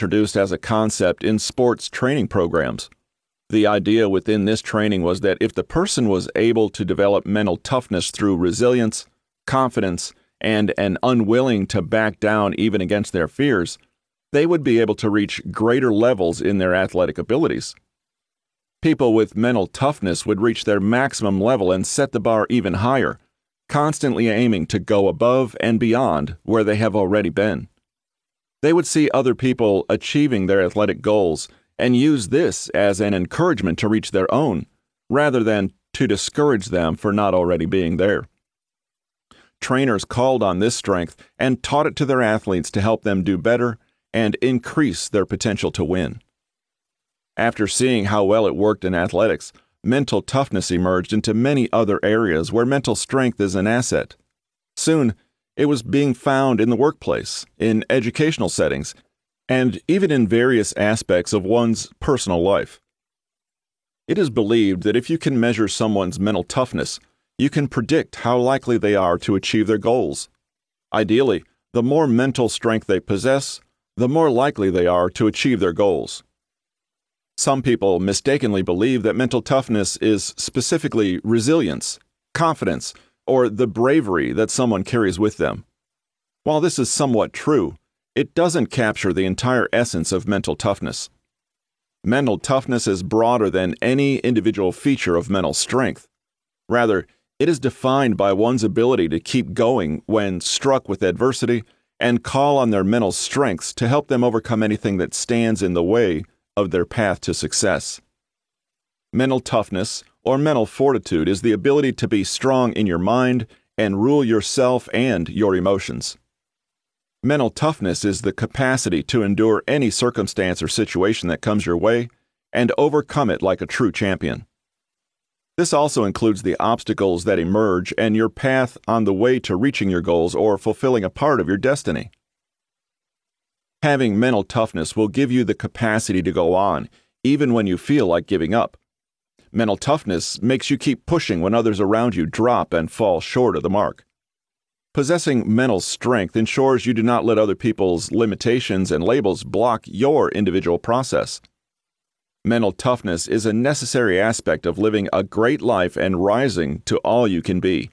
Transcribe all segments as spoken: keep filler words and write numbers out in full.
introduced as a concept in sports training programs. The idea within this training was that if the person was able to develop mental toughness through resilience, confidence, and an unwilling to back down even against their fears, they would be able to reach greater levels in their athletic abilities. People with mental toughness would reach their maximum level and set the bar even higher, constantly aiming to go above and beyond where they have already been. They would see other people achieving their athletic goals and use this as an encouragement to reach their own, rather than to discourage them for not already being there. Trainers called on this strength and taught it to their athletes to help them do better and increase their potential to win. After seeing how well it worked in athletics, mental toughness emerged into many other areas where mental strength is an asset. Soon, it was being found in the workplace, in educational settings, and even in various aspects of one's personal life. It is believed that if you can measure someone's mental toughness, you can predict how likely they are to achieve their goals. Ideally, the more mental strength they possess, the more likely they are to achieve their goals. Some people mistakenly believe that mental toughness is specifically resilience, confidence, or the bravery that someone carries with them. While this is somewhat true, it doesn't capture the entire essence of mental toughness. Mental toughness is broader than any individual feature of mental strength. Rather, it is defined by one's ability to keep going when struck with adversity and call on their mental strengths to help them overcome anything that stands in the way of their path to success. Mental toughness, or mental fortitude, is the ability to be strong in your mind and rule yourself and your emotions. Mental toughness is the capacity to endure any circumstance or situation that comes your way and overcome it like a true champion. This also includes the obstacles that emerge and your path on the way to reaching your goals or fulfilling a part of your destiny. Having mental toughness will give you the capacity to go on, even when you feel like giving up. Mental toughness makes you keep pushing when others around you drop and fall short of the mark. Possessing mental strength ensures you do not let other people's limitations and labels block your individual process. Mental toughness is a necessary aspect of living a great life and rising to all you can be.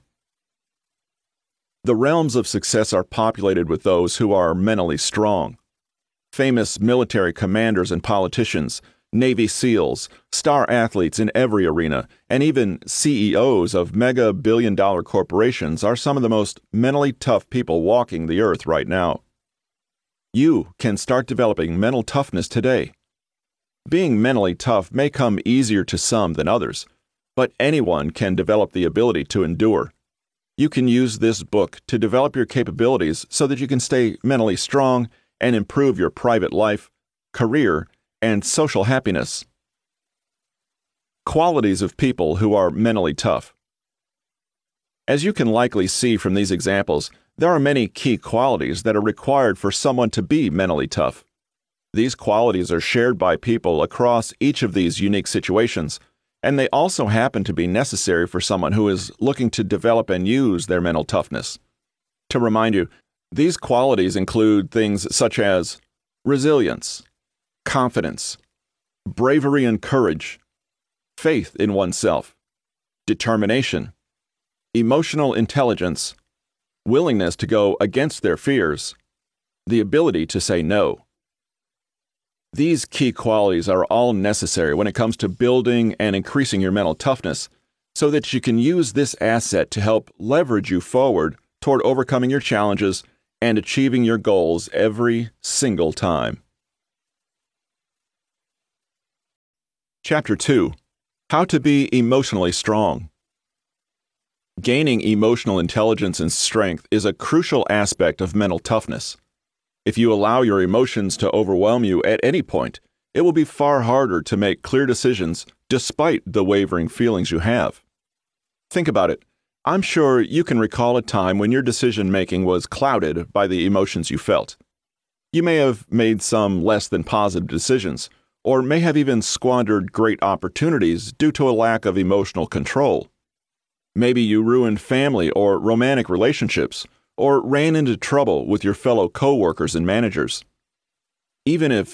The realms of success are populated with those who are mentally strong. Famous military commanders and politicians, Navy SEALs, star athletes in every arena, and even C E Os of mega billion-dollar corporations are some of the most mentally tough people walking the earth right now. You can start developing mental toughness today. Being mentally tough may come easier to some than others, but anyone can develop the ability to endure. You can use this book to develop your capabilities so that you can stay mentally strong and improve your private life, career, and social happiness. Qualities of people who are mentally tough. As you can likely see from these examples, there are many key qualities that are required for someone to be mentally tough. These qualities are shared by people across each of these unique situations, and they also happen to be necessary for someone who is looking to develop and use their mental toughness. To remind you, these qualities include things such as resilience, confidence, bravery and courage, faith in oneself, determination, emotional intelligence, willingness to go against their fears, the ability to say no. These key qualities are all necessary when it comes to building and increasing your mental toughness so that you can use this asset to help leverage you forward toward overcoming your challenges and achieving your goals every single time. Chapter two. How to be emotionally strong. Gaining emotional intelligence and strength is a crucial aspect of mental toughness. If you allow your emotions to overwhelm you at any point, it will be far harder to make clear decisions despite the wavering feelings you have. Think about it. I'm sure you can recall a time when your decision-making was clouded by the emotions you felt. You may have made some less than positive decisions, or may have even squandered great opportunities due to a lack of emotional control. Maybe you ruined family or romantic relationships, or ran into trouble with your fellow coworkers and managers. Even if